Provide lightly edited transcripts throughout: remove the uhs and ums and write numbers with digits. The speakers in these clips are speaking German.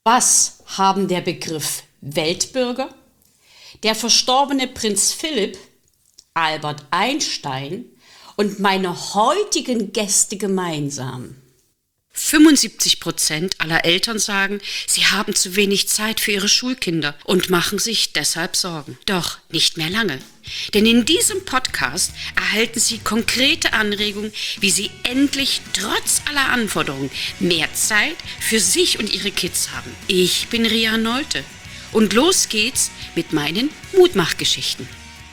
Was haben der Begriff Weltbürger, der verstorbene Prinz Philipp, Albert Einstein und meine heutigen Gäste gemeinsam? 75% aller Eltern sagen, sie haben zu wenig Zeit für ihre Schulkinder und machen sich deshalb Sorgen. Doch nicht mehr lange. Denn in diesem Podcast erhalten Sie konkrete Anregungen, wie Sie endlich trotz aller Anforderungen mehr Zeit für sich und Ihre Kids haben. Ich bin Ria Nolte und los geht's mit meinen Mutmachgeschichten.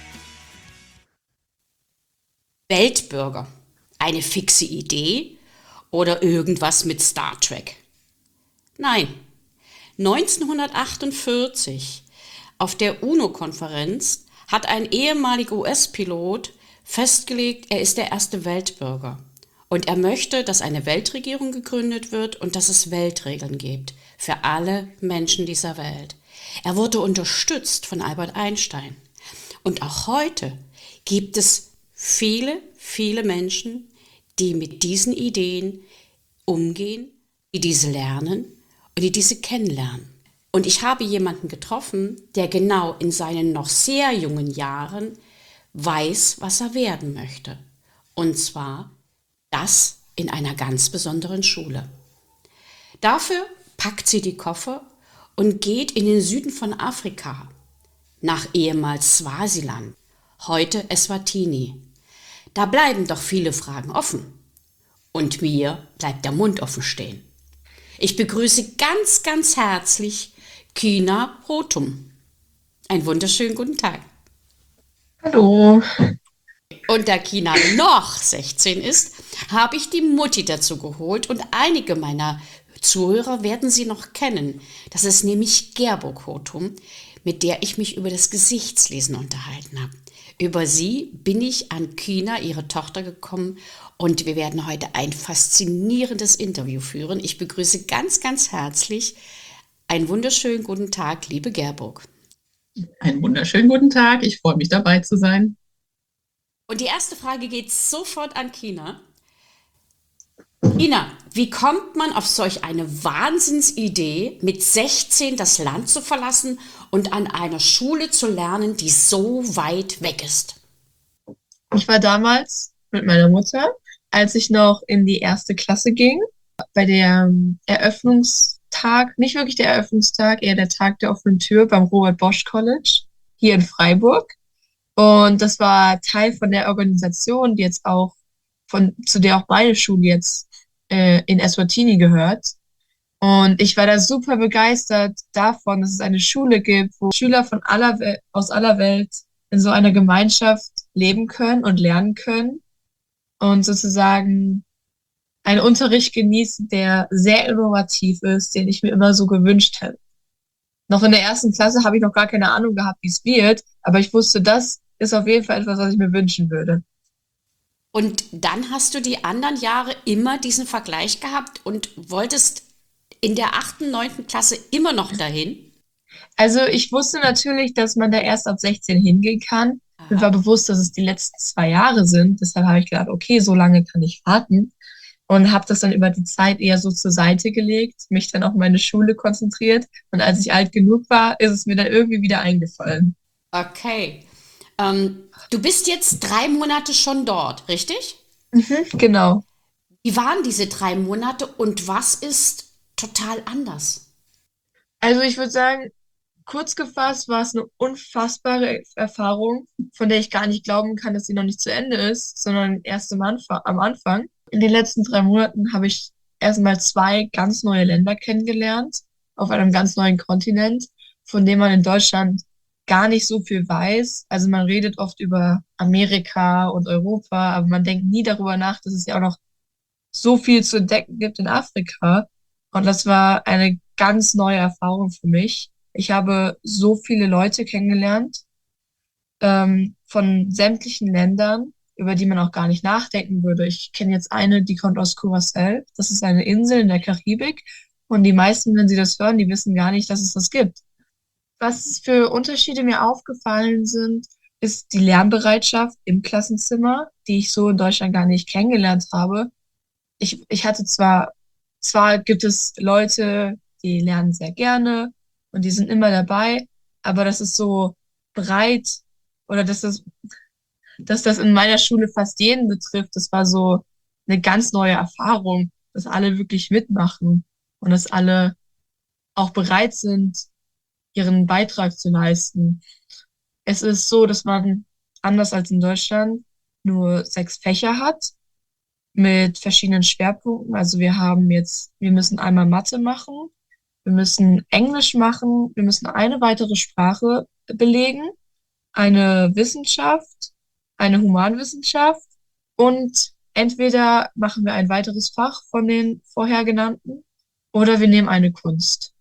Weltbürger. Eine fixe Idee? Oder irgendwas mit Star Trek? Nein, 1948 auf der UNO-Konferenz hat ein ehemaliger US-Pilot festgelegt, er ist der erste Weltbürger. Und er möchte, dass eine Weltregierung gegründet wird und dass es Weltregeln gibt für alle Menschen dieser Welt. Er wurde unterstützt von Albert Einstein. Und auch heute gibt es viele, viele Menschen, die mit diesen Ideen umgehen, die diese lernen und die diese kennenlernen. Und ich habe jemanden getroffen, der genau in seinen noch sehr jungen Jahren weiß, was er werden möchte. Und zwar das in einer ganz besonderen Schule. Dafür packt sie die Koffer und geht in den Süden von Afrika, nach ehemals Swasiland, heute Eswatini. Da bleiben doch viele Fragen offen. Und mir bleibt der Mund offen stehen. Ich begrüße ganz, ganz herzlich Kina Rotum. Einen wunderschönen guten Tag. Hallo. Und da Kina noch 16 ist, habe ich die Mutti dazu geholt und einige meiner Zuhörer werden sie noch kennen. Das ist nämlich Gerburg Rotum, mit der ich mich über das Gesichtslesen unterhalten habe. Über sie bin ich an Kina, ihre Tochter, gekommen und wir werden heute ein faszinierendes Interview führen. Ich begrüße ganz, ganz herzlich einen wunderschönen guten Tag, liebe Gerburg. Einen wunderschönen guten Tag. Ich freue mich, dabei zu sein. Und die erste Frage geht sofort an Kina. Kina, wie kommt man auf solch eine Wahnsinnsidee, mit 16 das Land zu verlassen und an einer Schule zu lernen, die so weit weg ist? Ich war damals mit meiner Mutter, als ich noch in die erste Klasse ging, bei der Eröffnungstag, nicht wirklich der Eröffnungstag, eher der Tag der offenen Tür beim Robert Bosch College hier in Freiburg. Und das war Teil von der Organisation, die jetzt auch zu der auch meine Schule jetzt in Eswatini gehört. Und ich war da super begeistert davon, dass es eine Schule gibt, wo Schüler aus aller Welt in so einer Gemeinschaft leben können und lernen können und sozusagen einen Unterricht genießen, der sehr innovativ ist, den ich mir immer so gewünscht hätte. Noch in der ersten Klasse habe ich noch gar keine Ahnung gehabt, wie es wird, aber ich wusste, das ist auf jeden Fall etwas, was ich mir wünschen würde. Und dann hast du die anderen Jahre immer diesen Vergleich gehabt und wolltest in der 8., 9. Klasse immer noch dahin? Also ich wusste natürlich, dass man da erst ab 16 hingehen kann. Mir war Aha. bewusst, dass es die letzten 2 Jahre sind. Deshalb habe ich gedacht, okay, so lange kann ich warten. Und habe das dann über die Zeit eher so zur Seite gelegt, mich dann auf meine Schule konzentriert. Und als ich alt genug war, ist es mir dann irgendwie wieder eingefallen. Okay. Du bist jetzt 3 Monate schon dort, richtig? Genau. Wie waren diese 3 Monate und was ist total anders? Also ich würde sagen, kurz gefasst war es eine unfassbare Erfahrung, von der ich gar nicht glauben kann, dass sie noch nicht zu Ende ist, sondern erst am Anfang. In den letzten 3 Monaten habe ich erstmal 2 ganz neue Länder kennengelernt, auf einem ganz neuen Kontinent, von dem man in Deutschland gar nicht so viel weiß. Also man redet oft über Amerika und Europa, aber man denkt nie darüber nach, dass es ja auch noch so viel zu entdecken gibt in Afrika. Und das war eine ganz neue Erfahrung für mich. Ich habe so viele Leute kennengelernt, von sämtlichen Ländern, über die man auch gar nicht nachdenken würde. Ich kenne jetzt eine, die kommt aus Curacao. Das ist eine Insel in der Karibik. Und die meisten, wenn sie das hören, die wissen gar nicht, dass es das gibt. Was für Unterschiede mir aufgefallen sind, ist die Lernbereitschaft im Klassenzimmer, die ich so in Deutschland gar nicht kennengelernt habe. Ich hatte zwar gibt es Leute, die lernen sehr gerne und die sind immer dabei. Aber das ist so breit oder dass das in meiner Schule fast jeden betrifft, das war so eine ganz neue Erfahrung, dass alle wirklich mitmachen und dass alle auch bereit sind, ihren Beitrag zu leisten. Es ist so, dass man anders als in Deutschland nur 6 Fächer hat mit verschiedenen Schwerpunkten. Also wir müssen einmal Mathe machen, wir müssen Englisch machen, wir müssen eine weitere Sprache belegen, eine Wissenschaft, eine Humanwissenschaft und entweder machen wir ein weiteres Fach von den vorher genannten oder wir nehmen eine Kunst.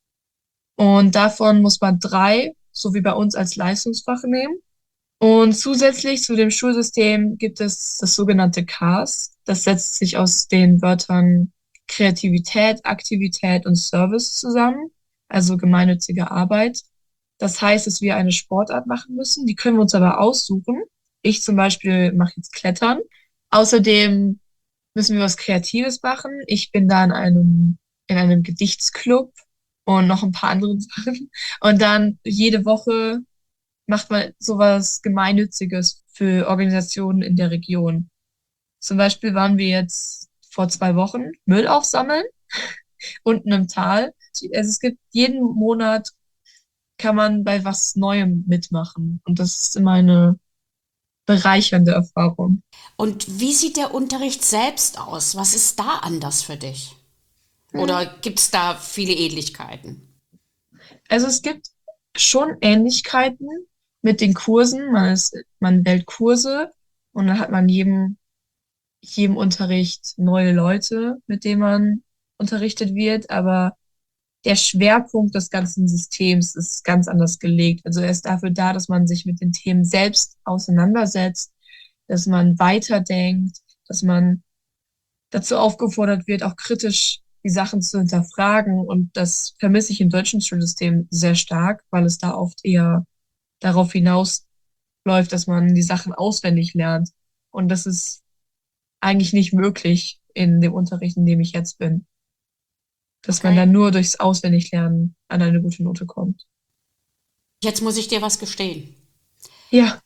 Und davon muss man 3, so wie bei uns, als Leistungsfach nehmen. Und zusätzlich zu dem Schulsystem gibt es das sogenannte KAS. Das setzt sich aus den Wörtern Kreativität, Aktivität und Service zusammen, also gemeinnützige Arbeit. Das heißt, dass wir eine Sportart machen müssen, die können wir uns aber aussuchen. Ich zum Beispiel mache jetzt Klettern. Außerdem müssen wir was Kreatives machen. Ich bin da in einem Gedichtsclub und noch ein paar andere Sachen. Und dann jede Woche macht man sowas Gemeinnütziges für Organisationen in der Region. Zum Beispiel waren wir jetzt vor 2 Wochen Müll aufsammeln unten im Tal. Also es gibt jeden Monat kann man bei was Neuem mitmachen. Und das ist immer eine bereichernde Erfahrung. Und wie sieht der Unterricht selbst aus? Was ist da anders für dich? Oder gibt es da viele Ähnlichkeiten? Also es gibt schon Ähnlichkeiten mit den Kursen. Man wählt Kurse und dann hat man jedem Unterricht neue Leute, mit denen man unterrichtet wird. Aber der Schwerpunkt des ganzen Systems ist ganz anders gelegt. Also er ist dafür da, dass man sich mit den Themen selbst auseinandersetzt, dass man weiterdenkt, dass man dazu aufgefordert wird, auch kritisch die Sachen zu hinterfragen. Und das vermisse ich im deutschen Schulsystem sehr stark, weil es da oft eher darauf hinausläuft, dass man die Sachen auswendig lernt. Und das ist eigentlich nicht möglich in dem Unterricht, in dem ich jetzt bin. Dass man Okay. dann nur durchs Auswendiglernen an eine gute Note kommt. Jetzt muss ich dir was gestehen. Ja.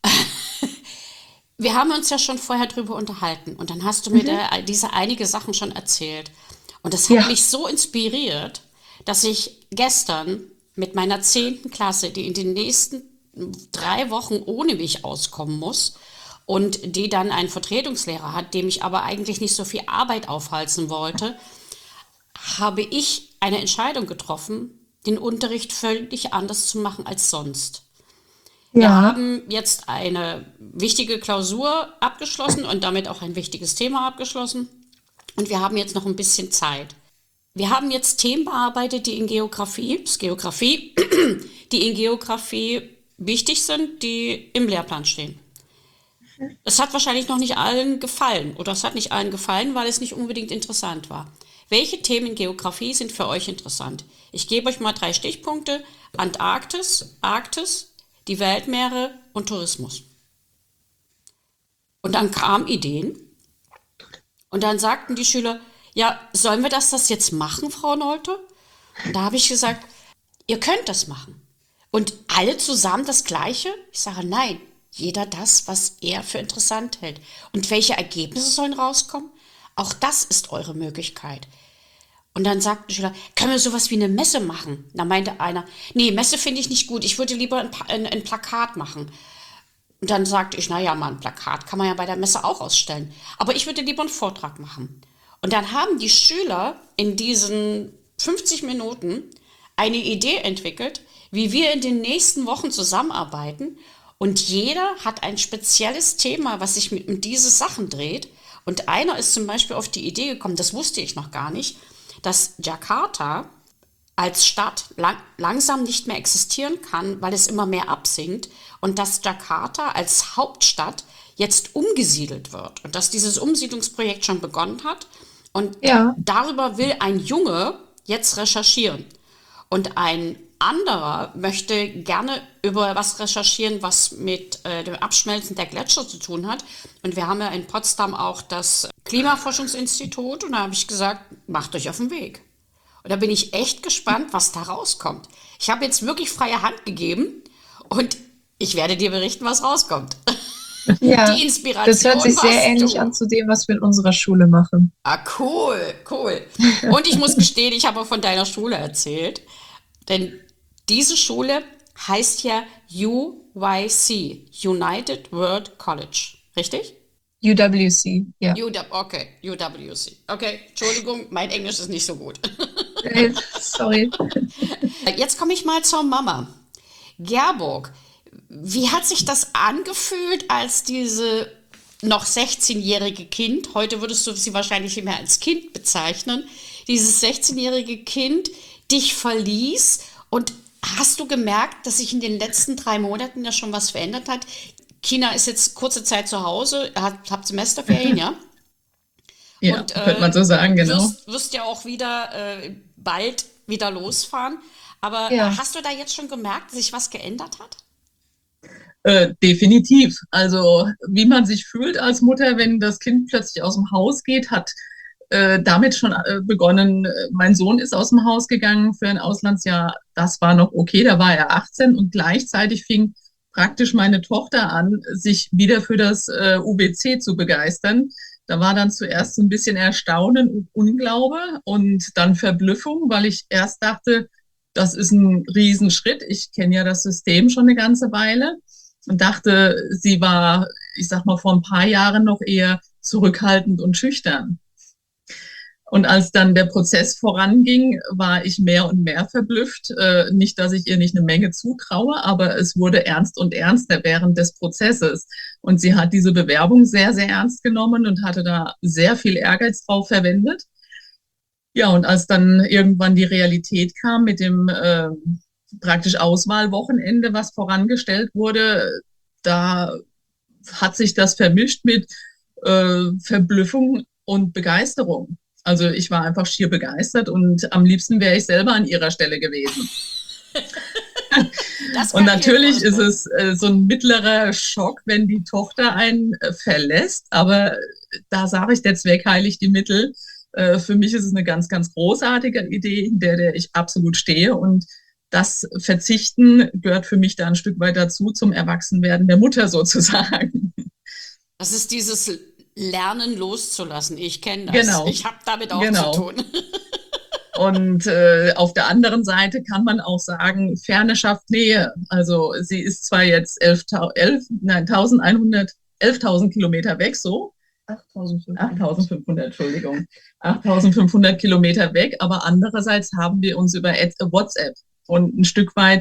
Wir haben uns ja schon vorher drüber unterhalten und dann hast du mir Mhm. diese einige Sachen schon erzählt. Und das hat Ja. mich so inspiriert, dass ich gestern mit meiner 10. Klasse, die in den nächsten 3 Wochen ohne mich auskommen muss und die dann einen Vertretungslehrer hat, dem ich aber eigentlich nicht so viel Arbeit aufhalsen wollte, habe ich eine Entscheidung getroffen, den Unterricht völlig anders zu machen als sonst. Wir Ja. haben jetzt eine wichtige Klausur abgeschlossen und damit auch ein wichtiges Thema abgeschlossen. Und wir haben jetzt noch ein bisschen Zeit. Wir haben jetzt Themen bearbeitet, die in Geografie wichtig sind, die im Lehrplan stehen. Es hat wahrscheinlich noch nicht allen gefallen oder es hat nicht allen gefallen, weil es nicht unbedingt interessant war. Welche Themen in Geografie sind für euch interessant? Ich gebe euch mal 3 Stichpunkte. Antarktis, Arktis, die Weltmeere und Tourismus. Und dann kamen Ideen und dann sagten die Schüler, ja, sollen wir das jetzt machen, Frau Nolte? Und da habe ich gesagt, ihr könnt das machen. Und alle zusammen das Gleiche? Ich sage, nein, jeder das, was er für interessant hält. Und welche Ergebnisse sollen rauskommen? Auch das ist eure Möglichkeit. Und dann sagten die Schüler, können wir sowas wie eine Messe machen? Da meinte einer, nee, Messe finde ich nicht gut, ich würde lieber ein Plakat machen. Und dann sagte ich, naja, mal ein Plakat kann man ja bei der Messe auch ausstellen. Aber ich würde lieber einen Vortrag machen. Und dann haben die Schüler in diesen 50 Minuten eine Idee entwickelt, wie wir in den nächsten Wochen zusammenarbeiten. Und jeder hat ein spezielles Thema, was sich um diese Sachen dreht. Und einer ist zum Beispiel auf die Idee gekommen, das wusste ich noch gar nicht, dass Jakarta als Stadt langsam nicht mehr existieren kann, weil es immer mehr absinkt und dass Jakarta als Hauptstadt jetzt umgesiedelt wird und dass dieses Umsiedlungsprojekt schon begonnen hat und Ja. darüber will ein Junge jetzt recherchieren und ein anderer möchte gerne über was recherchieren, was mit dem Abschmelzen der Gletscher zu tun hat. Und wir haben ja in Potsdam auch das Klimaforschungsinstitut und da habe ich gesagt, macht euch auf den Weg. Und da bin ich echt gespannt, was da rauskommt. Ich habe jetzt wirklich freie Hand gegeben und ich werde dir berichten, was rauskommt. Ja, Die das hört Inspiration sich sehr warst ähnlich du. an zu dem, was wir in unserer Schule machen. Ah, cool, cool. Und ich muss gestehen, ich habe auch von deiner Schule erzählt, denn diese Schule heißt ja UYC, United World College, richtig? UWC, ja. Okay, UWC. Okay, Entschuldigung, mein Englisch ist nicht so gut. Sorry. Jetzt komme ich mal zur Mama. Gerburg, wie hat sich das angefühlt, als diese noch 16-jährige Kind, heute würdest du sie wahrscheinlich nicht mehr als Kind bezeichnen, dieses 16-jährige Kind dich verließ und hast du gemerkt, dass sich in den letzten 3 Monaten da schon was verändert hat? China ist jetzt kurze Zeit zu Hause, habt Semesterferien, ja? Ja, Und könnte man so sagen, genau. wirst ja auch wieder bald wieder losfahren. Aber Ja. hast du da jetzt schon gemerkt, dass sich was geändert hat? Definitiv. Also wie man sich fühlt als Mutter, wenn das Kind plötzlich aus dem Haus geht, hat damit schon begonnen. Mein Sohn ist aus dem Haus gegangen für ein Auslandsjahr. Das war noch okay, da war er 18 und gleichzeitig fing praktisch meine Tochter an, sich wieder für das UBC zu begeistern. Da war dann zuerst so ein bisschen Erstaunen und Unglaube und dann Verblüffung, weil ich erst dachte, das ist ein Riesenschritt. Ich kenne ja das System schon eine ganze Weile und dachte, sie war, ich sag mal, vor ein paar Jahren noch eher zurückhaltend und schüchtern. Und als dann der Prozess voranging, war ich mehr und mehr verblüfft. Nicht, dass ich ihr nicht eine Menge zutraue, aber es wurde ernst und ernster während des Prozesses. Und sie hat diese Bewerbung sehr, sehr ernst genommen und hatte da sehr viel Ehrgeiz drauf verwendet. Ja, und als dann irgendwann die Realität kam mit dem praktisch Auswahlwochenende, was vorangestellt wurde, da hat sich das vermischt mit Verblüffung und Begeisterung. Also ich war einfach schier begeistert und am liebsten wäre ich selber an ihrer Stelle gewesen. Das Und kann ich mir natürlich ist vorstellen. es so ein mittlerer Schock, wenn die Tochter einen verlässt, aber da sage ich, der Zweck heiligt die Mittel. Für mich ist es eine ganz, ganz großartige Idee, in der ich absolut stehe und das Verzichten gehört für mich da ein Stück weit dazu, zum Erwachsenwerden der Mutter sozusagen. Das ist dieses Lernen loszulassen. Ich kenne das. Genau, Ich habe damit auch zu genau. tun. Und auf der anderen Seite kann man auch sagen, Ferne schafft Nähe. Also sie ist zwar jetzt 11.000 Kilometer weg, so. 8.500, Entschuldigung. 8.500 Kilometer weg, aber andererseits haben wir uns über WhatsApp und ein Stück weit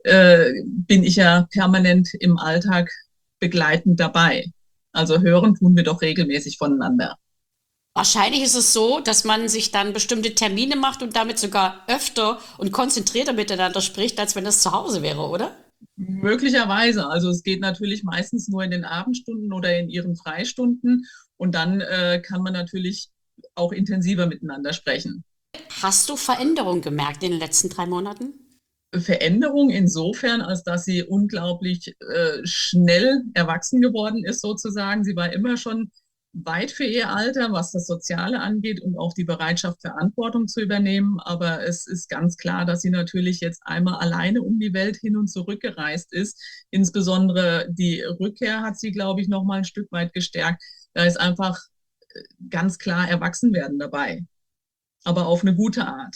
bin ich ja permanent im Alltag begleitend dabei. Also hören tun wir doch regelmäßig voneinander. Wahrscheinlich ist es so, dass man sich dann bestimmte Termine macht und damit sogar öfter und konzentrierter miteinander spricht, als wenn das zu Hause wäre, oder? Möglicherweise. Also es geht natürlich meistens nur in den Abendstunden oder in ihren Freistunden und dann kann man natürlich auch intensiver miteinander sprechen. Hast du Veränderungen gemerkt in den letzten 3 Monaten? Veränderung insofern, als dass sie unglaublich schnell erwachsen geworden ist, sozusagen. Sie war immer schon weit für ihr Alter, was das Soziale angeht und auch die Bereitschaft, Verantwortung zu übernehmen. Aber es ist ganz klar, dass sie natürlich jetzt einmal alleine um die Welt hin und zurück gereist ist. Insbesondere die Rückkehr hat sie, glaube ich, noch mal ein Stück weit gestärkt. Da ist einfach ganz klar Erwachsenwerden dabei, aber auf eine gute Art.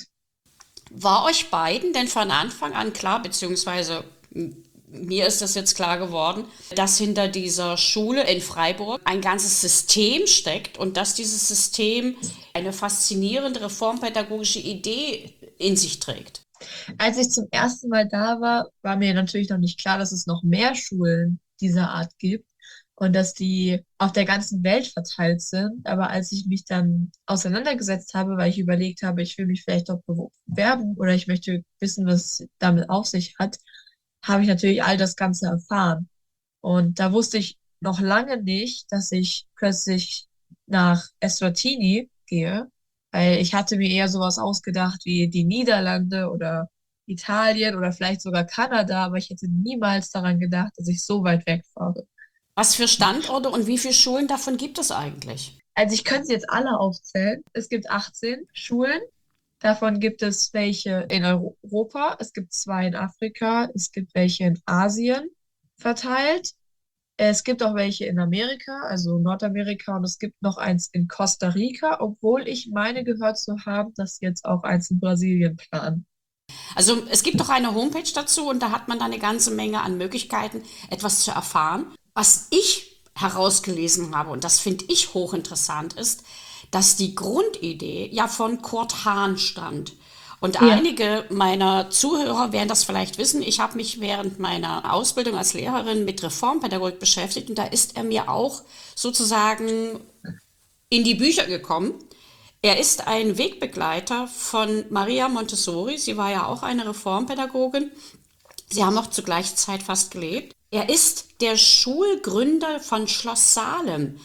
War euch beiden denn von Anfang an klar, beziehungsweise mir ist das jetzt klar geworden, dass hinter dieser Schule in Freiburg ein ganzes System steckt und dass dieses System eine faszinierende reformpädagogische Idee in sich trägt? Als ich zum ersten Mal da war, war mir natürlich noch nicht klar, dass es noch mehr Schulen dieser Art gibt und dass die auf der ganzen Welt verteilt sind. Aber als ich mich dann auseinandergesetzt habe, weil ich überlegt habe, ich will mich vielleicht doch bewerben oder ich möchte wissen, was es damit auf sich hat, habe ich natürlich all das Ganze erfahren. Und da wusste ich noch lange nicht, dass ich plötzlich nach Eswatini gehe, weil ich hatte mir eher sowas ausgedacht wie die Niederlande oder Italien oder vielleicht sogar Kanada, aber ich hätte niemals daran gedacht, dass ich so weit wegfahre. Was für Standorte und wie viele Schulen davon gibt es eigentlich? Also ich könnte sie jetzt alle aufzählen. Es gibt 18 Schulen, Davon gibt es welche in Europa, es gibt zwei in Afrika, es gibt welche in Asien verteilt. Es gibt auch welche in Amerika, also Nordamerika, und es gibt noch eins in Costa Rica, obwohl ich meine gehört zu haben, dass sie jetzt auch eins in Brasilien planen. Also es gibt doch eine Homepage dazu und da hat man dann eine ganze Menge an Möglichkeiten, etwas zu erfahren. Was ich herausgelesen habe, und das finde ich hochinteressant, ist, dass die Grundidee ja von Kurt Hahn stammt. Und Ja, einige meiner Zuhörer werden das vielleicht wissen. Ich habe mich während meiner Ausbildung als Lehrerin mit Reformpädagogik beschäftigt und da ist er mir auch sozusagen in die Bücher gekommen. Er ist ein Wegbegleiter von Maria Montessori. Sie war ja auch eine Reformpädagogin. Sie haben auch zur gleichen Zeit fast gelebt. Er ist der Schulgründer von Schloss Salem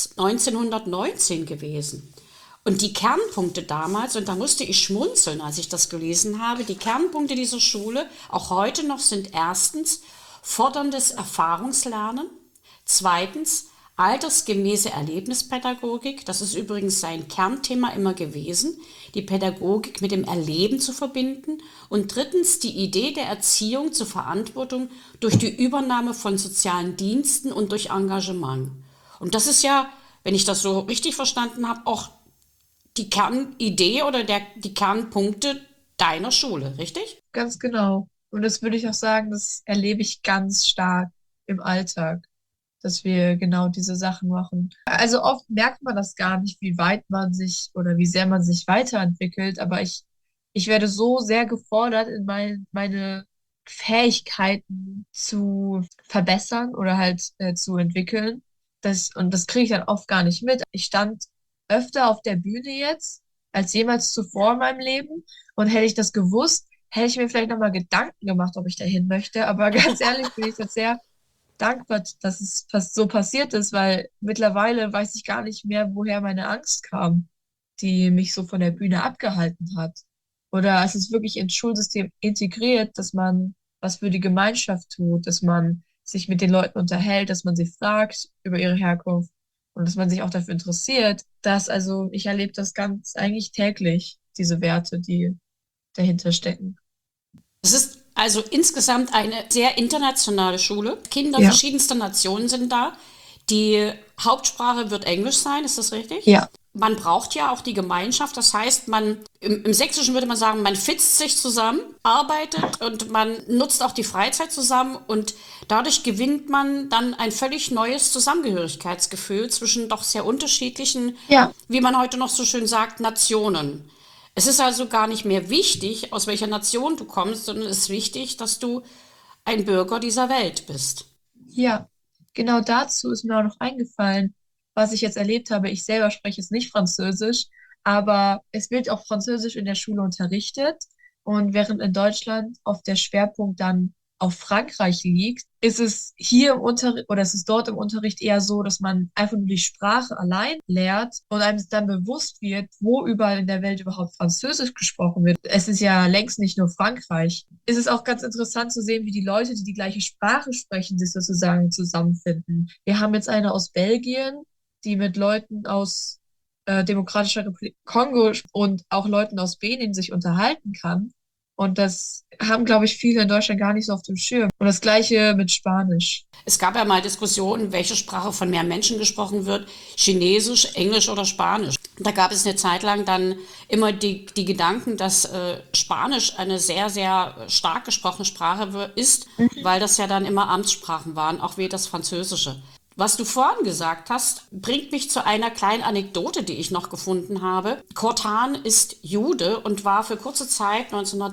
1919 gewesen. Und die Kernpunkte damals, und da musste ich schmunzeln, als ich das gelesen habe, die Kernpunkte dieser Schule, auch heute noch, sind erstens forderndes Erfahrungslernen, zweitens altersgemäße Erlebnispädagogik, das ist übrigens sein Kernthema immer gewesen, die Pädagogik mit dem Erleben zu verbinden und drittens die Idee der Erziehung zur Verantwortung durch die Übernahme von sozialen Diensten und durch Engagement. Und das ist ja, wenn ich das so richtig verstanden habe, auch die Kernidee oder die Kernpunkte deiner Schule, richtig? ganz genau. Und das würde ich auch sagen, das erlebe ich ganz stark im Alltag, dass wir genau diese Sachen machen. Also oft merkt man das gar nicht, wie weit man sich oder wie sehr man sich weiterentwickelt, aber ich werde so sehr gefordert, in meine Fähigkeiten zu verbessern oder halt zu entwickeln. Und das kriege ich dann oft gar nicht mit. Ich stand öfter auf der Bühne jetzt als jemals zuvor in meinem Leben. Und hätte ich das gewusst, hätte ich mir vielleicht nochmal Gedanken gemacht, ob ich dahin möchte. Aber ganz ehrlich bin ich jetzt sehr dankbar, dass es fast so passiert ist, weil mittlerweile weiß ich gar nicht mehr, woher meine Angst kam, die mich so von der Bühne abgehalten hat. Oder es ist wirklich ins Schulsystem integriert, dass man was für die Gemeinschaft tut, dass man sich mit den Leuten unterhält, dass man sie fragt über ihre Herkunft und dass man sich auch dafür interessiert, dass, also ich erlebe das ganz eigentlich täglich, diese Werte, die dahinter stecken. Es ist also insgesamt eine sehr internationale Schule. Kinder Ja, verschiedenster Nationen sind da. Die Hauptsprache wird Englisch sein, ist das richtig? ja, Man braucht ja auch die Gemeinschaft, das heißt, im Sächsischen würde man sagen, man fitzt sich zusammen, arbeitet und man nutzt auch die Freizeit zusammen und dadurch gewinnt man dann ein völlig neues Zusammengehörigkeitsgefühl zwischen doch sehr unterschiedlichen, ja. wie man heute noch so schön sagt, Nationen. Es ist also gar nicht mehr wichtig, aus welcher Nation du kommst, sondern es ist wichtig, dass du ein Bürger dieser Welt bist. Ja, genau dazu ist mir auch noch eingefallen, was ich jetzt erlebt habe. Ich selber spreche jetzt nicht Französisch, aber es wird auch Französisch in der Schule unterrichtet. Und während in Deutschland oft der Schwerpunkt dann auf Frankreich liegt, ist es hier im Unterricht oder ist es dort im Unterricht eher so, dass man einfach nur die Sprache allein lernt und einem dann bewusst wird, wo überall in der Welt überhaupt Französisch gesprochen wird. Es ist ja längst nicht nur Frankreich. Es ist auch ganz interessant zu sehen, wie die Leute, die die gleiche Sprache sprechen, sich sozusagen zusammenfinden. Wir haben jetzt eine aus Belgien, die mit Leuten aus Demokratischer Republik Kongo und auch Leuten aus Benin sich unterhalten kann. Und das haben, glaube ich, viele in Deutschland gar nicht so auf dem Schirm. Und das Gleiche mit Spanisch. Es gab ja mal Diskussionen, welche Sprache von mehr Menschen gesprochen wird, Chinesisch, Englisch oder Spanisch. Da gab es eine Zeit lang dann immer die Gedanken, dass Spanisch eine sehr, sehr stark gesprochene Sprache ist, weil das ja dann immer Amtssprachen waren, auch wie das Französische. Was du vorhin gesagt hast, bringt mich zu einer kleinen Anekdote, die ich noch gefunden habe. Kurt Hahn ist Jude und war für kurze Zeit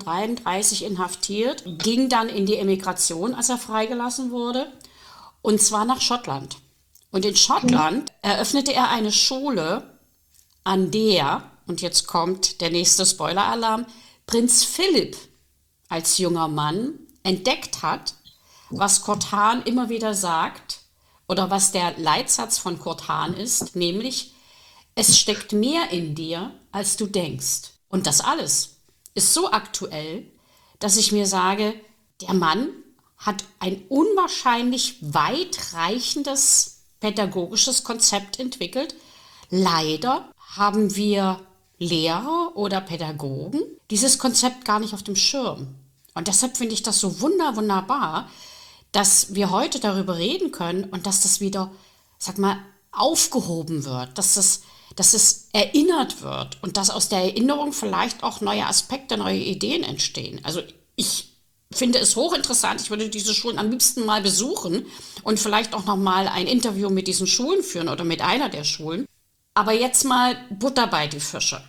1933 inhaftiert, ging dann in die Emigration, als er freigelassen wurde, und zwar nach Schottland. Und in Schottland eröffnete er eine Schule, an der, und jetzt kommt der nächste Spoiler-Alarm, Prinz Philipp als junger Mann entdeckt hat, was Kurt Hahn immer wieder sagt, oder was der Leitsatz von Kurt Hahn ist, nämlich, es steckt mehr in dir, als du denkst. Und das alles ist so aktuell, dass ich mir sage, der Mann hat ein unwahrscheinlich weitreichendes pädagogisches Konzept entwickelt. Leider haben wir Lehrer oder Pädagogen dieses Konzept gar nicht auf dem Schirm. Und deshalb finde ich das so wunderbar, dass wir heute darüber reden können und dass das wieder, sag mal, aufgehoben wird, dass es erinnert wird und dass aus der Erinnerung vielleicht auch neue Aspekte, neue Ideen entstehen. Also ich finde es hochinteressant. Ich würde diese Schulen am liebsten mal besuchen und vielleicht auch noch mal ein Interview mit diesen Schulen führen oder mit einer der Schulen. Aber jetzt mal Butter bei die Fische.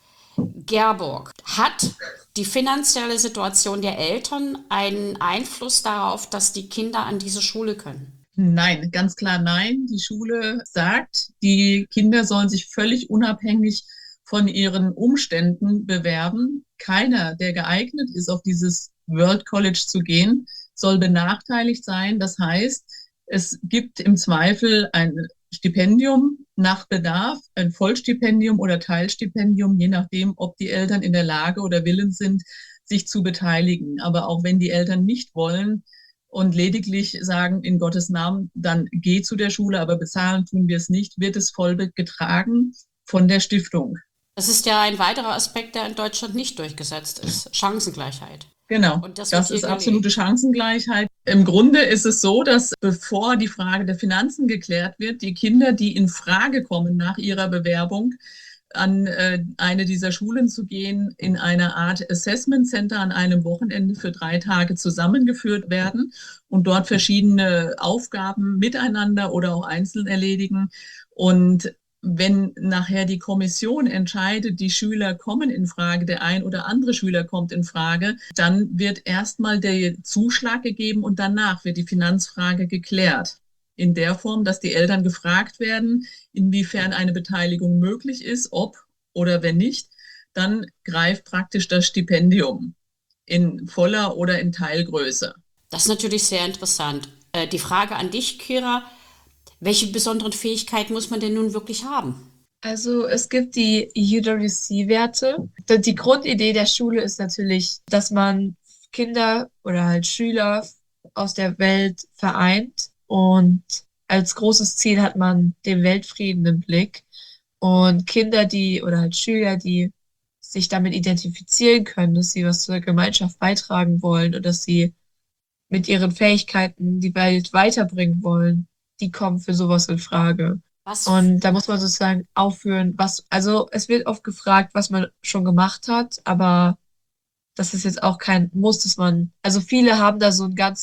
Gerburg, hat die finanzielle Situation der Eltern einen Einfluss darauf, dass die Kinder an diese Schule können? Nein, ganz klar nein. Die Schule sagt, die Kinder sollen sich völlig unabhängig von ihren Umständen bewerben. Keiner, der geeignet ist, auf dieses World College zu gehen, soll benachteiligt sein. Das heißt, es gibt im Zweifel ein Stipendium nach Bedarf, ein Vollstipendium oder Teilstipendium, je nachdem, ob die Eltern in der Lage oder willens sind, sich zu beteiligen. Aber auch wenn die Eltern nicht wollen und lediglich sagen, in Gottes Namen, dann geh zu der Schule, aber bezahlen tun wir es nicht, wird es voll getragen von der Stiftung. Das ist ja ein weiterer Aspekt, der in Deutschland nicht durchgesetzt ist. Chancengleichheit. Genau, Und das das wird ist hier absolute gelebt. Chancengleichheit. Im Grunde ist es so, dass bevor die Frage der Finanzen geklärt wird, die Kinder, die in Frage kommen nach ihrer Bewerbung, an eine dieser Schulen zu gehen, in einer Art Assessment Center an einem Wochenende für 3 Tage zusammengeführt werden und dort verschiedene Aufgaben miteinander oder auch einzeln erledigen. Und wenn nachher die Kommission entscheidet, die Schüler kommen in Frage, der ein oder andere Schüler kommt in Frage, dann wird erstmal der Zuschlag gegeben und danach wird die Finanzfrage geklärt. In der Form, dass die Eltern gefragt werden, inwiefern eine Beteiligung möglich ist, ob oder wenn nicht, dann greift praktisch das Stipendium in voller oder in Teilgröße. Das ist natürlich sehr interessant. Die Frage an dich, Kira, welche besonderen Fähigkeiten muss man denn nun wirklich haben? Also es gibt die UWC-Werte. Die Grundidee der Schule ist natürlich, dass man Kinder oder halt Schüler aus der Welt vereint und als großes Ziel hat man den Weltfrieden im Blick. Und Kinder, die oder halt Schüler, die sich damit identifizieren können, dass sie was zur Gemeinschaft beitragen wollen und dass sie mit ihren Fähigkeiten die Welt weiterbringen wollen, die kommen für sowas in Frage. Was, Und da muss man sozusagen aufführen, also es wird oft gefragt, was man schon gemacht hat, aber das ist jetzt auch kein Muss, also viele haben da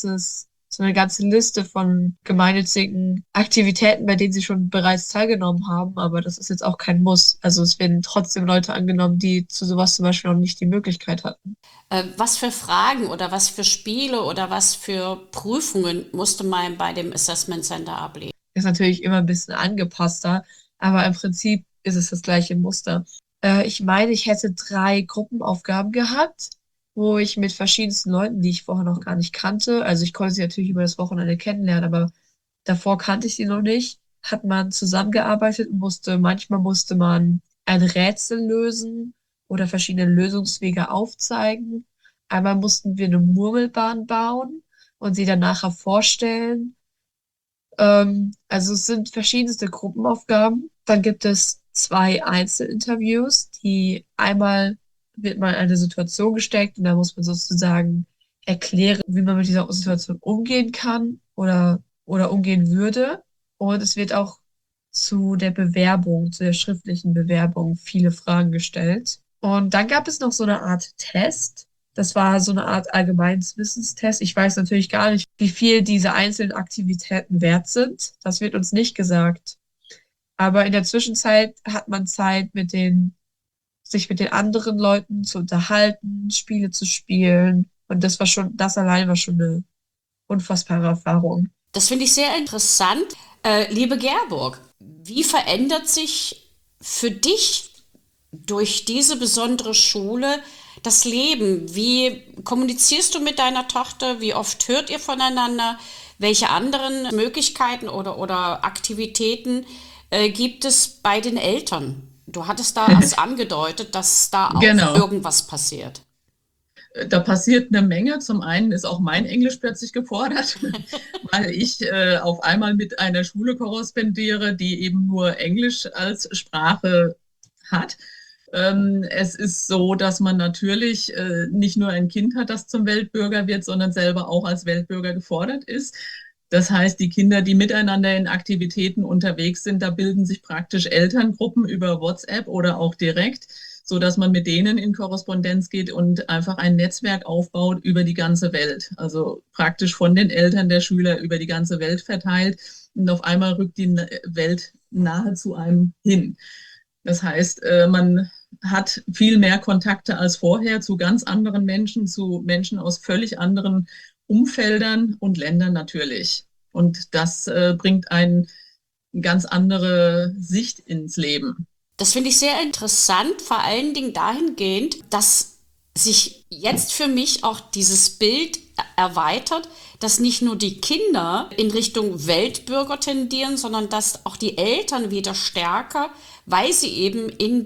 so eine ganze Liste von gemeinnützigen Aktivitäten, bei denen sie schon bereits teilgenommen haben, aber das ist jetzt auch kein Muss. Also es werden trotzdem Leute angenommen, die zu sowas zum Beispiel noch nicht die Möglichkeit hatten. was für Fragen oder was für Spiele oder was für Prüfungen musste man bei dem Assessment Center ablegen? Ist natürlich immer ein bisschen angepasster, aber im Prinzip ist es das gleiche Muster. Ich meine, ich hätte 3 Gruppenaufgaben gehabt, wo ich mit verschiedensten Leuten, die ich vorher noch gar nicht kannte, also ich konnte sie natürlich über das Wochenende kennenlernen, aber davor kannte ich sie noch nicht, hat man zusammengearbeitet und manchmal musste man ein Rätsel lösen oder verschiedene Lösungswege aufzeigen. Einmal mussten wir eine Murmelbahn bauen und sie dann nachher vorstellen. Also es sind verschiedenste Gruppenaufgaben. Dann gibt es 2 Einzelinterviews, die einmal wird man in eine Situation gesteckt und da muss man sozusagen erklären, wie man mit dieser Situation umgehen kann oder umgehen würde. Und es wird auch zu der schriftlichen Bewerbung viele Fragen gestellt. Und dann gab es noch so eine Art Test. Das war so eine Art allgemeines Wissenstest. Ich weiß natürlich gar nicht, wie viel diese einzelnen Aktivitäten wert sind. Das wird uns nicht gesagt. Aber in der Zwischenzeit hat man Zeit, sich mit den anderen Leuten zu unterhalten, Spiele zu spielen. Und das allein war schon eine unfassbare Erfahrung. Das finde ich sehr interessant. Liebe Gerburg, wie verändert sich für dich durch diese besondere Schule das Leben? Wie kommunizierst du mit deiner Tochter? Wie oft hört ihr voneinander? Welche anderen Möglichkeiten oder Aktivitäten gibt es bei den Eltern? Du hattest da erst angedeutet, dass da auch Genau. irgendwas passiert. Da passiert eine Menge. Zum einen ist auch mein Englisch plötzlich gefordert, weil ich auf einmal mit einer Schule korrespondiere, die eben nur Englisch als Sprache hat. Es ist so, dass man natürlich nicht nur ein Kind hat, das zum Weltbürger wird, sondern selber auch als Weltbürger gefordert ist. Das heißt, die Kinder, die miteinander in Aktivitäten unterwegs sind, da bilden sich praktisch Elterngruppen über WhatsApp oder auch direkt, so dass man mit denen in Korrespondenz geht und einfach ein Netzwerk aufbaut über die ganze Welt. Also praktisch von den Eltern der Schüler über die ganze Welt verteilt. Und auf einmal rückt die Welt nahe zu einem hin. Das heißt, man hat viel mehr Kontakte als vorher zu ganz anderen Menschen, zu Menschen aus völlig anderen Umfeldern und Ländern natürlich. Und das bringt eine ganz andere Sicht ins Leben. Das finde ich sehr interessant, vor allen Dingen dahingehend, dass sich jetzt für mich auch dieses Bild erweitert, dass nicht nur die Kinder in Richtung Weltbürger tendieren, sondern dass auch die Eltern wieder stärker, weil sie eben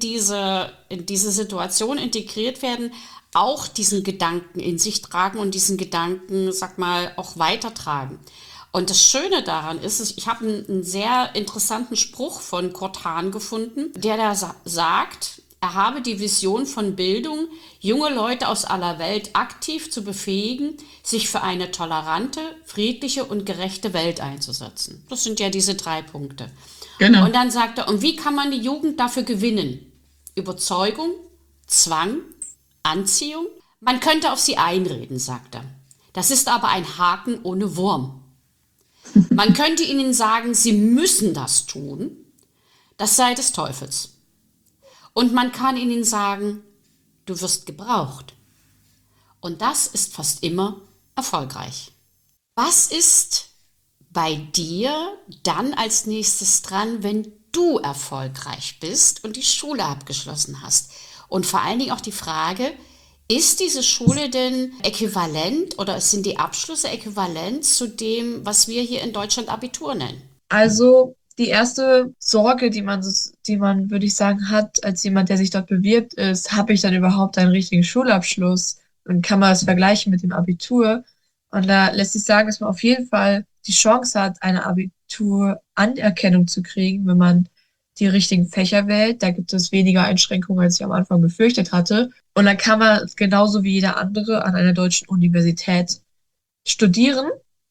in diese Situation integriert werden, auch diesen Gedanken in sich tragen und diesen Gedanken, sag mal, auch weitertragen. Und das Schöne daran ist, ich habe einen sehr interessanten Spruch von Kurt Hahn gefunden, der da sagt, er habe die Vision von Bildung, junge Leute aus aller Welt aktiv zu befähigen, sich für eine tolerante, friedliche und gerechte Welt einzusetzen. Das sind ja diese 3 Punkte. Genau. Und dann sagt er, und wie kann man die Jugend dafür gewinnen? Überzeugung, Zwang, Anziehung? Man könnte auf sie einreden, sagt er. Das ist aber ein Haken ohne Wurm. Man könnte ihnen sagen, sie müssen das tun. Das sei des Teufels. Und man kann ihnen sagen, du wirst gebraucht. Und das ist fast immer erfolgreich. Was ist bei dir dann als nächstes dran, wenn du erfolgreich bist und die Schule abgeschlossen hast? Und vor allen Dingen auch die Frage, ist diese Schule denn äquivalent oder sind die Abschlüsse äquivalent zu dem, was wir hier in Deutschland Abitur nennen? Also die erste Sorge, die man, würde ich sagen, hat, als jemand, der sich dort bewirbt, ist, habe ich dann überhaupt einen richtigen Schulabschluss? Und kann man das vergleichen mit dem Abitur? Und da lässt sich sagen, dass man auf jeden Fall die Chance hat, eine Abitur-Anerkennung zu kriegen, wenn man die richtigen Fächer wählt. Da gibt es weniger Einschränkungen, als ich am Anfang befürchtet hatte. Und dann kann man genauso wie jeder andere an einer deutschen Universität studieren.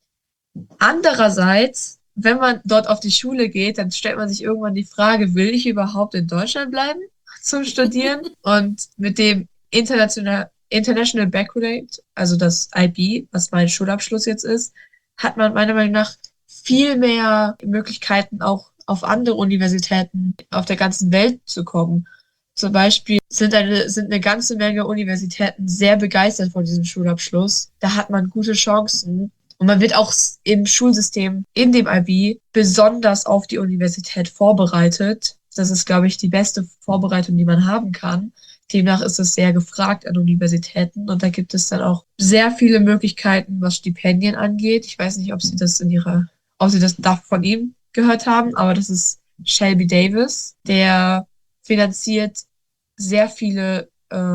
Andererseits, wenn man dort auf die Schule geht, dann stellt man sich irgendwann die Frage, will ich überhaupt in Deutschland bleiben zum Studieren? Und mit dem International Baccalaureate, also das IB, was mein Schulabschluss jetzt ist, hat man meiner Meinung nach viel mehr Möglichkeiten, auch auf andere Universitäten auf der ganzen Welt zu kommen. Zum Beispiel sind eine ganze Menge Universitäten sehr begeistert von diesem Schulabschluss. Da hat man gute Chancen. Und man wird auch im Schulsystem, in dem IB, besonders auf die Universität vorbereitet. Das ist, glaube ich, die beste Vorbereitung, die man haben kann. Demnach ist es sehr gefragt an Universitäten. Und da gibt es dann auch sehr viele Möglichkeiten, was Stipendien angeht. Ich weiß nicht, ob Sie das von ihm gehört haben, aber das ist Shelby Davis. Der finanziert sehr viele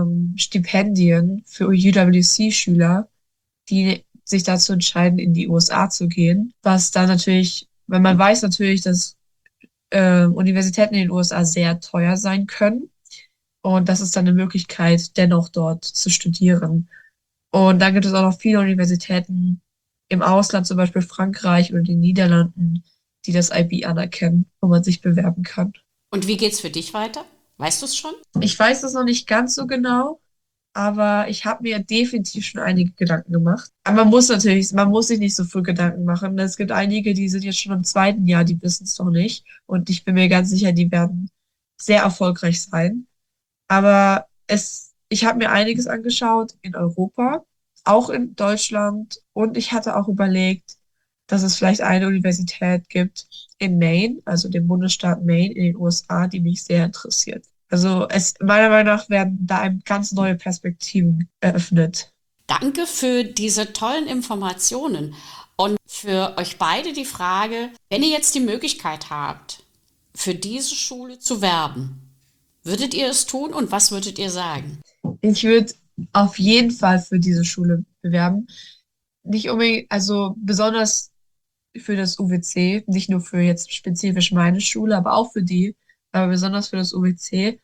Stipendien für UWC-Schüler, die sich dazu entscheiden, in die USA zu gehen. Was dann natürlich, wenn man weiß natürlich, dass Universitäten in den USA sehr teuer sein können. Und das ist dann eine Möglichkeit, dennoch dort zu studieren. Und dann gibt es auch noch viele Universitäten im Ausland, zum Beispiel Frankreich oder den Niederlanden, die das IB anerkennen, wo man sich bewerben kann. Und wie geht's für dich weiter? Weißt du es schon? Ich weiß das noch nicht ganz so genau, aber ich habe mir definitiv schon einige Gedanken gemacht. Aber man muss sich nicht so viel Gedanken machen. Es gibt einige, die sind jetzt schon im 2. Jahr, die wissen es noch nicht. Und ich bin mir ganz sicher, die werden sehr erfolgreich sein. Aber ich habe mir einiges angeschaut in Europa, auch in Deutschland. Und ich hatte auch überlegt, dass es vielleicht eine Universität gibt in Maine, also dem Bundesstaat Maine in den USA, die mich sehr interessiert. Also meiner Meinung nach werden da einem ganz neue Perspektiven eröffnet. Danke für diese tollen Informationen und für euch beide die Frage, wenn ihr jetzt die Möglichkeit habt, für diese Schule zu werben, würdet ihr es tun und was würdet ihr sagen? Ich würde auf jeden Fall für diese Schule bewerben. Nicht unbedingt, also besonders für das UWC, nicht nur für jetzt spezifisch meine Schule, aber auch für die, aber besonders für das UWC,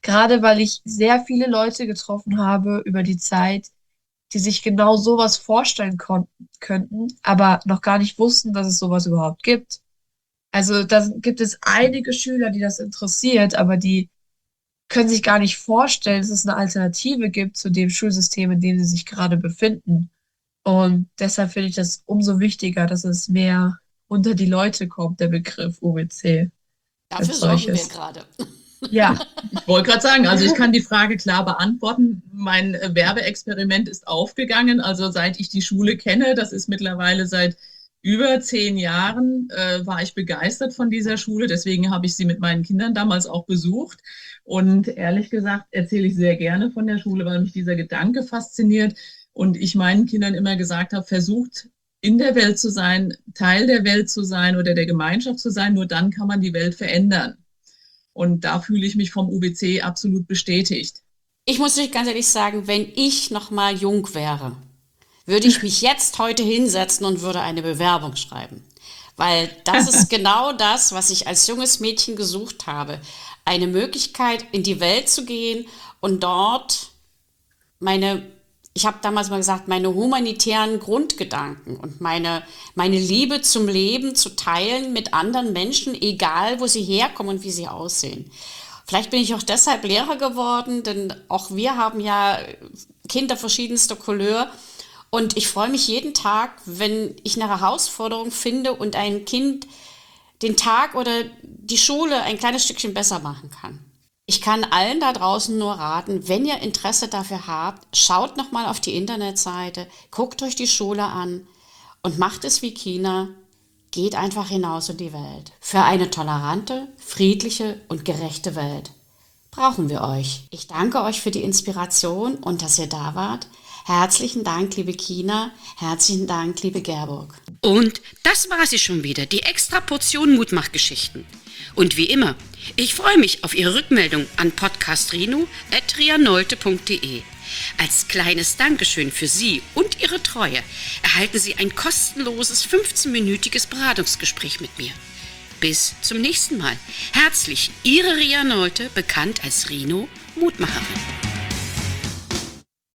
Gerade weil ich sehr viele Leute getroffen habe über die Zeit, die sich genau sowas vorstellen könnten, aber noch gar nicht wussten, dass es sowas überhaupt gibt. Also da gibt es einige Schüler, die das interessiert, aber die können sich gar nicht vorstellen, dass es eine Alternative gibt zu dem Schulsystem, in dem sie sich gerade befinden. Und deshalb finde ich das umso wichtiger, dass es mehr unter die Leute kommt, der Begriff UWC Dafür als sorgen wir solches. gerade. Ja, Ich wollte gerade sagen, also ich kann die Frage klar beantworten. Mein Werbeexperiment ist aufgegangen. Also seit ich die Schule kenne, das ist mittlerweile seit über 10 Jahren, war ich begeistert von dieser Schule. Deswegen habe ich sie mit meinen Kindern damals auch besucht. Und ehrlich gesagt erzähle ich sehr gerne von der Schule, weil mich dieser Gedanke fasziniert. Und ich meinen Kindern immer gesagt habe, versucht in der Welt zu sein, Teil der Welt zu sein oder der Gemeinschaft zu sein. Nur dann kann man die Welt verändern. Und da fühle ich mich vom UBC absolut bestätigt. Ich muss euch ganz ehrlich sagen, wenn ich noch mal jung wäre, würde ich mich jetzt heute hinsetzen und würde eine Bewerbung schreiben. Weil das ist genau das, was ich als junges Mädchen gesucht habe. Eine Möglichkeit, in die Welt zu gehen und dort ich habe damals mal gesagt, meine humanitären Grundgedanken und meine Liebe zum Leben zu teilen mit anderen Menschen, egal wo sie herkommen und wie sie aussehen. Vielleicht bin ich auch deshalb Lehrer geworden, denn auch wir haben ja Kinder verschiedenster Couleur. Und ich freue mich jeden Tag, wenn ich eine Herausforderung finde und ein Kind den Tag oder die Schule ein kleines Stückchen besser machen kann. Ich kann allen da draußen nur raten, wenn ihr Interesse dafür habt, schaut nochmal auf die Internetseite, guckt euch die Schule an und macht es wie Kina, geht einfach hinaus in die Welt. Für eine tolerante, friedliche und gerechte Welt brauchen wir euch. Ich danke euch für die Inspiration und dass ihr da wart. Herzlichen Dank, liebe Kina. Herzlichen Dank, liebe Gerburg. Und das war sie schon wieder, die extra Portion Mutmachgeschichten. Und wie immer, ich freue mich auf Ihre Rückmeldung an podcastrino@rianolte.de. Als kleines Dankeschön für Sie und Ihre Treue erhalten Sie ein kostenloses 15-minütiges Beratungsgespräch mit mir. Bis zum nächsten Mal. Herzlich, Ihre Ria Nolte, bekannt als Rino, Mutmacherin.